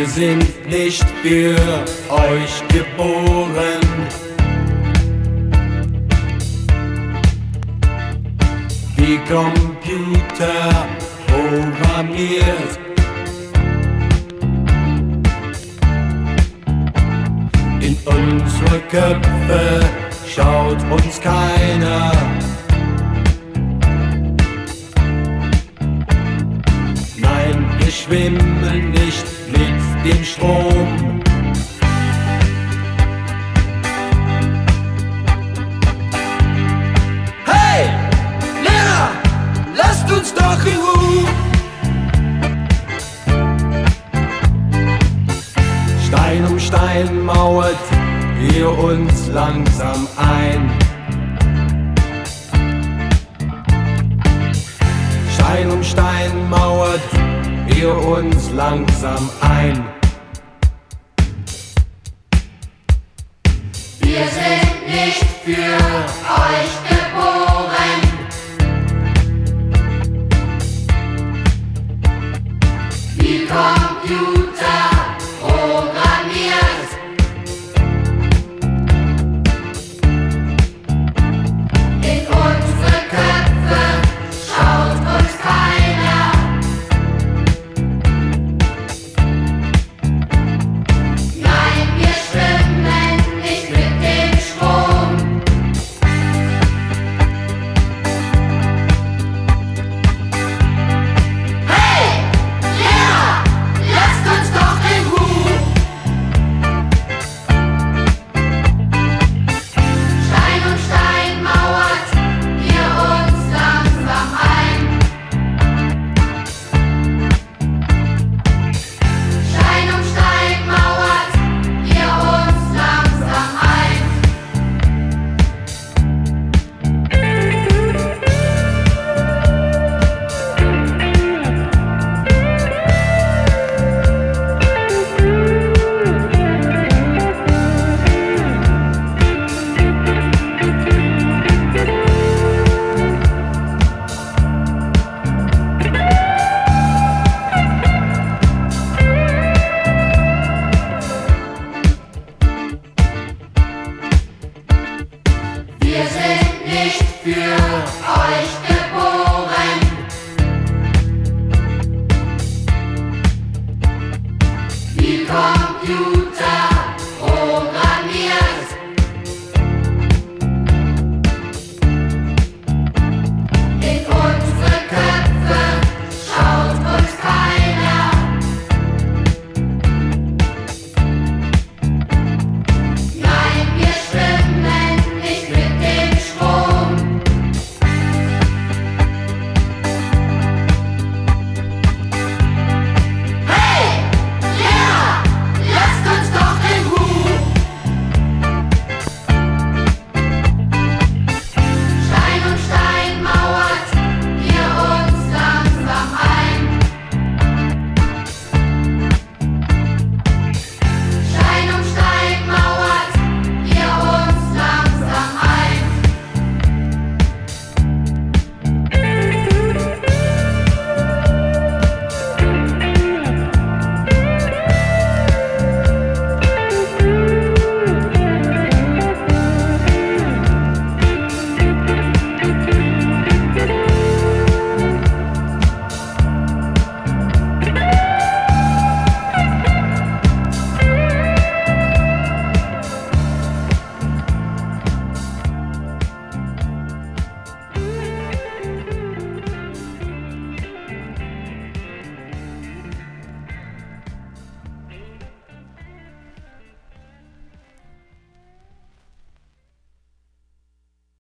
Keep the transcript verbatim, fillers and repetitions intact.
sind nicht für euch geboren. Wie Computer programmiert. In unsere Köpfe schaut uns keiner. Nein, wir schwimmen nicht mit dem Strom. Hey, Lehrer, lasst uns doch in Ruhe. Stein um Stein mauert ihr uns langsam ein. Stein um Stein mauert ihr uns langsam ein. Wir sind nicht für euch geboren. Wie Computer programmiert. In unsere Köpfe schaut uns keiner. Nein, wir schwimmen nicht mit dem Strom. Hey, Lehrer, lasst uns doch in Ruhe. Stein um Stein mauert ihr uns langsam ein. Stein um Stein mauert ihr uns langsam ein. Wir sind nicht für euch geboren.